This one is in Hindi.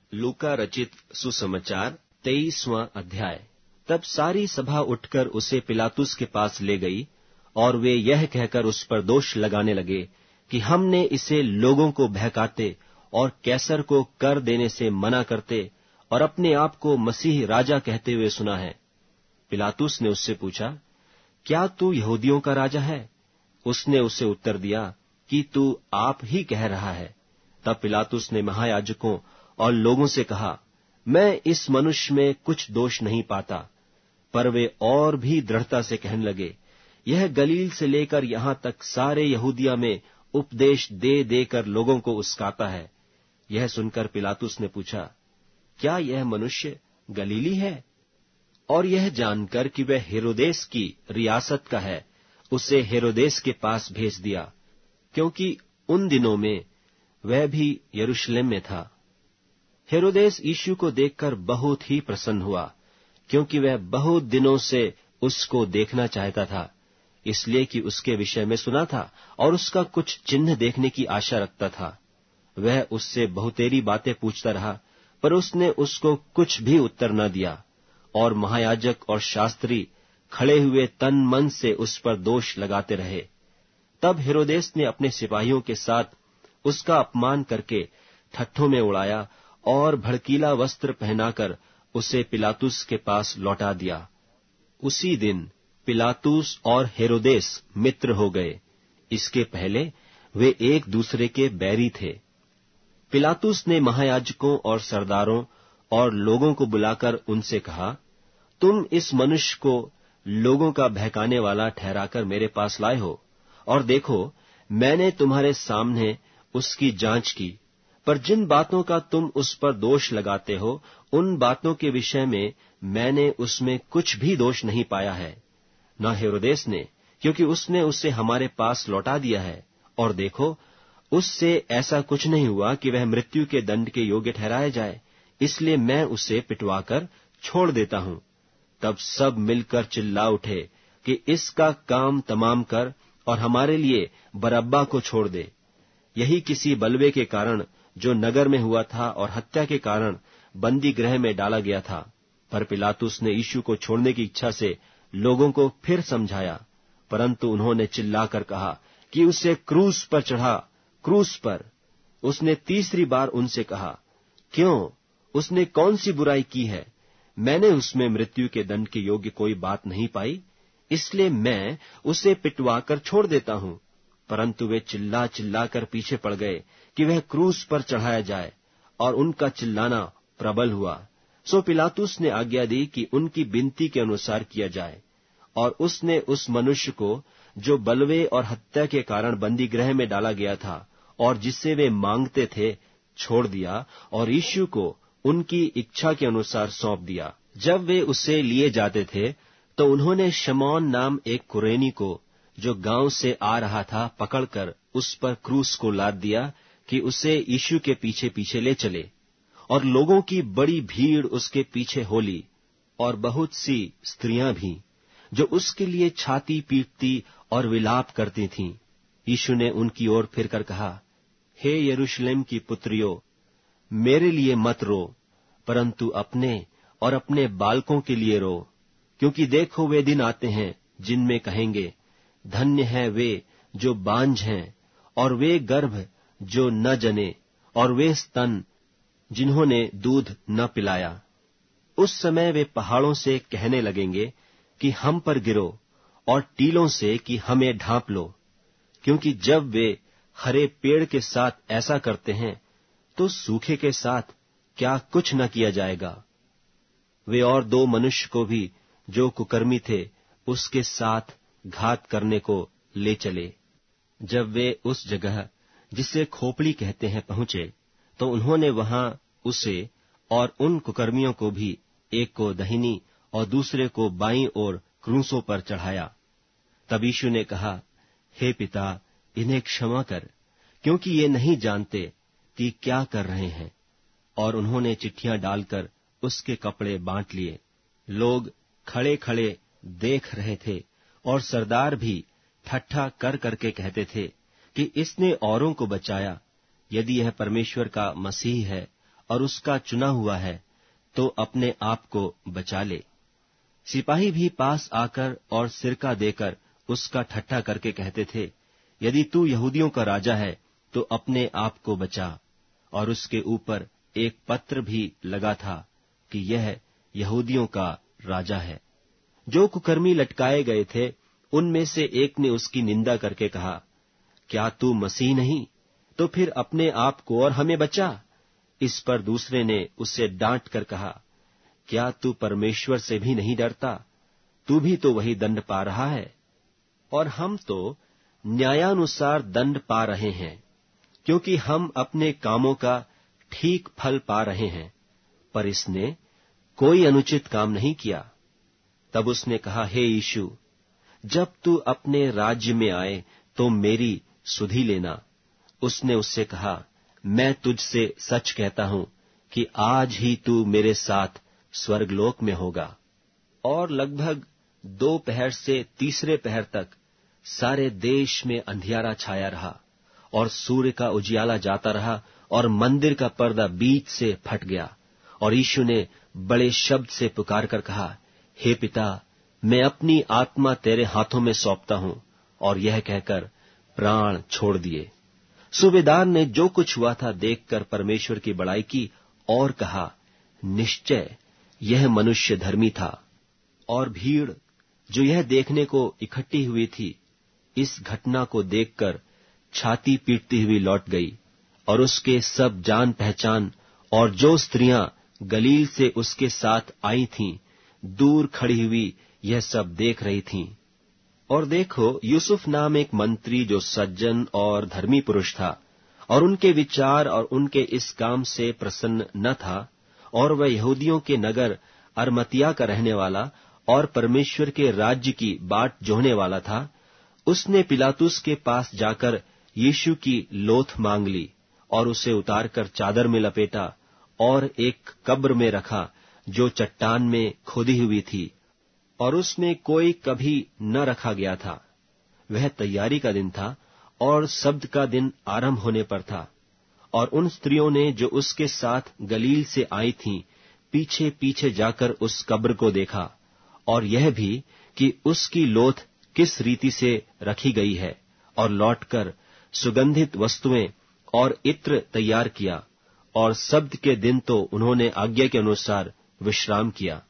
लूका रचित सुसमाचार 23वां अध्याय। तब सारी सभा उठकर उसे पिलातुस के पास ले गई और वे यह कहकर उस पर दोष लगाने लगे कि हमने इसे लोगों को बहकाते और कैसर को कर देने से मना करते और अपने आप को मसीह राजा कहते हुए सुना है। पिलातुस ने उससे पूछा, क्या तू यहूदियों का राजा है? उसने उसे उत्तर दिया कि तू आप ही कह रहा है। तब पिलातुस ने महायाजकों और लोगों से कहा, मैं इस मनुष्य में कुछ दोष नहीं पाता। पर वे और भी दृढ़ता से कहने लगे, यह गलील से लेकर यहां तक सारे यहूदिया में उपदेश दे देकर लोगों को उस्काता है। यह सुनकर पिलातुस ने पूछा, क्या यह मनुष्य गलीली है? और यह जानकर कि वह हेरोदेस की रियासत का है, उसे हेरोदेस के पास भेज दिया, क्योंकि उन दिनों में वह भी यरूशलेम में था। हेरोदेस यीशु को देखकर बहुत ही प्रसन्न हुआ, क्योंकि वह बहुत दिनों से उसको देखना चाहता था, इसलिए कि उसके विषय में सुना था और उसका कुछ चिन्ह देखने की आशा रखता था। वह उससे बहुतेरी बातें पूछता रहा, पर उसने उसको कुछ भी उत्तर न दिया। और महायाजक और शास्त्री खड़े हुए तन मन से उस पर दोष लगाते रहे। तब हेरोदेस ने अपने सिपाहियों के साथ उसका अपमान करके ठट्ठों में उड़ाया और भड़कीला वस्त्र पहनाकर उसे पिलातुस के पास लौटा दिया। उसी दिन पिलातुस और हेरोदेस मित्र हो गए। इसके पहले वे एक दूसरे के बैरी थे। पिलातुस ने महायाजकों और सरदारों और लोगों को बुलाकर उनसे कहा, तुम इस मनुष्य को लोगों का बहकाने वाला ठहराकर मेरे पास लाए हो, और देखो, मैंने तुम्हारे सामने उसकी जांच की, पर जिन बातों का तुम उस पर दोष लगाते हो, उन बातों के विषय में मैंने उसमें कुछ भी दोष नहीं पाया है। न हेरोदेस ने, क्योंकि उसने उसे हमारे पास लौटा दिया है, और देखो, उससे ऐसा कुछ नहीं हुआ कि वह मृत्यु के दंड के योग्य ठहराया जाए, इसलिए मैं उसे पिटवाकर छोड़ देता हूं। तब सब मिलकर चिल्ला उठे कि इसका काम तमाम कर और हमारे लिए बरअब्बा को छोड़ दे। यही किसी बलवे के कारण जो नगर में हुआ था और हत्या के कारण बंदी गृह में डाला गया था। पर पिलातुस ने यीशु को छोड़ने की इच्छा से लोगों को फिर समझाया, परंतु उन्होंने चिल्लाकर कहा कि उसे क्रूस पर चढ़ा, क्रूस पर। उसने तीसरी बार उनसे कहा, क्यों? उसने कौन सी बुराई की है? मैंने उसमें मृत्यु के दंड के योग्य कोई बात नहीं पाई, इसलिए मैं उसे पिटवाकर छोड़ देता हूं। परंतु वे चिल्ला चिल्लाकर पीछे पड़ गए कि वह क्रूस पर चढ़ाया जाए, और उनका चिल्लाना प्रबल हुआ। सो पिलातुस ने आज्ञा दी कि उनकी विनती के अनुसार किया जाए, और उसने उस मनुष्य को जो बलवे और हत्या के कारण बंदी गृह में डाला गया था और जिसे वे मांगते थे, छोड़ दिया, और यीशु को उनकी इच्छा के अनुसार सौंप दिया। जब वे उसे लिए जाते थे, तो उन्होंने शमौन नाम एक कुरेनी को, जो गांव से आ रहा था, पकड़कर उस पर क्रूस को लाद दिया कि उसे यीशु के पीछे पीछे ले चले। और लोगों की बड़ी भीड़ उसके पीछे हो ली, और बहुत सी स्त्रियां भी, जो उसके लिए छाती पीटती और विलाप करती थीं। यीशु ने उनकी ओर फिरकर कहा, हे यरूशलेम की पुत्रियों, मेरे लिए मत रो, परंतु अपने और अपने बालकों के लिए रो, क्योंकि देखो, वे दिन आते हैं जिनमें कहेंगे, धन्य है वे जो बांझ हैं, और वे गर्भ जो न जने, और वे स्तन जिन्होंने दूध न पिलाया। उस समय वे पहाड़ों से कहने लगेंगे कि हम पर गिरो, और टीलों से कि हमें ढांप लो, क्योंकि जब वे हरे पेड़ के साथ ऐसा करते हैं, तो सूखे के साथ क्या कुछ न किया जाएगा। वे और 2 मनुष्य को भी, जो कुकर्मी थे, उसके साथ घात करने को ले चले। जब वे उस जगह जिसे खोपड़ी कहते हैं पहुंचे, तो उन्होंने वहां उसे और उन कुकर्मियों को भी, एक को दाहिनी और दूसरे को बाईं ओर क्रूसों पर चढ़ाया। तब यीशु ने कहा, हे पिता, इन्हें क्षमा कर, क्योंकि ये नहीं जानते कि क्या कर रहे हैं। और उन्होंने चिट्ठियां डालकर उसके कपड़े बांट लिए। लोग खड़े खड़े देख रहे थे, और सरदार भी ठट्ठा कर करके कहते थे कि इसने औरों को बचाया, यदि यह परमेश्वर का मसीह है, और उसका चुना हुआ है, तो अपने आप को बचा ले। सिपाही भी पास आकर और सिरका देकर उसका ठट्ठा करके कहते थे, यदि तू यहूदियों का राजा है तो अपने आप को बचा। और उसके ऊपर एक पत्र भी लगा था कि यह यहूदियों का राजा है। जो कुकर्मी लटकाए गए थे, उनमें से एक ने उसकी निंदा करके कहा, क्या तू मसीह नहीं? तो फिर अपने आप को और हमें बचा। इस पर दूसरे ने उसे डांट कर कहा, क्या तू परमेश्वर से भी नहीं डरता? तू भी तो वही दंड पा रहा है। और हम तो न्यायानुसार दंड पा रहे हैं, क्योंकि हम अपने कामों का ठीक फल पा रहे हैं, पर इसने कोई अनुचित काम नहीं किया। तब उसने कहा, हे यीशु, जब तू अपने राज्य में आए तो मेरी सुधि लेना। उसने उससे कहा, मैं तुझसे सच कहता हूं कि आज ही तू मेरे साथ स्वर्गलोक में होगा। और लगभग 2 पहर से तीसरे पहर तक सारे देश में अंधियारा छाया रहा, और सूर्य का उजियाला जाता रहा, और मंदिर का पर्दा बीच से फट गया। और यीशु ने बड़े शब्द से पुकार कर कहा, हे पिता, मैं अपनी आत्मा तेरे हाथों में सौंपता हूं। और यह कहकर प्राण छोड़ दिए। सूबेदार ने जो कुछ हुआ था देखकर परमेश्वर की बड़ाई की और कहा, निश्चय यह मनुष्य धर्मी था। और भीड़ जो यह देखने को इकट्ठी हुई थी, इस घटना को देखकर छाती पीटती हुई लौट गई। और उसके सब जान पहचान और जो स्त्रियां गलील से उसके साथ आई थीं, दूर खड़ी हुई यह सब देख रही थीं। और देखो, यूसुफ नाम एक मंत्री जो सज्जन और धर्मी पुरुष था, और उनके विचार और उनके इस काम से प्रसन्न न था, और वह यहूदियों के नगर अरमतिया का रहने वाला और परमेश्वर के राज्य की बाट जोहने वाला था, उसने पिलातुस के पास जाकर यीशु की लोथ मांग ली और उसे उतारकर चादर में लपेटा और एक कब्र में रखा जो चट्टान में खोदी हुई थी, और उसमें कोई कभी न रखा गया था। वह तैयारी का दिन था और शब्द का दिन आरंभ होने पर था। और उन स्त्रियों ने जो उसके साथ गलील से आई थीं, पीछे पीछे जाकर उस कब्र को देखा, और यह भी कि उसकी लोथ किस रीति से रखी गई है, और लौटकर सुगंधित वस्तुएं और इत्र तैयार किया, और शब्द के दिन तो उन्होंने आज्ञा के अनुसार विश्राम किया।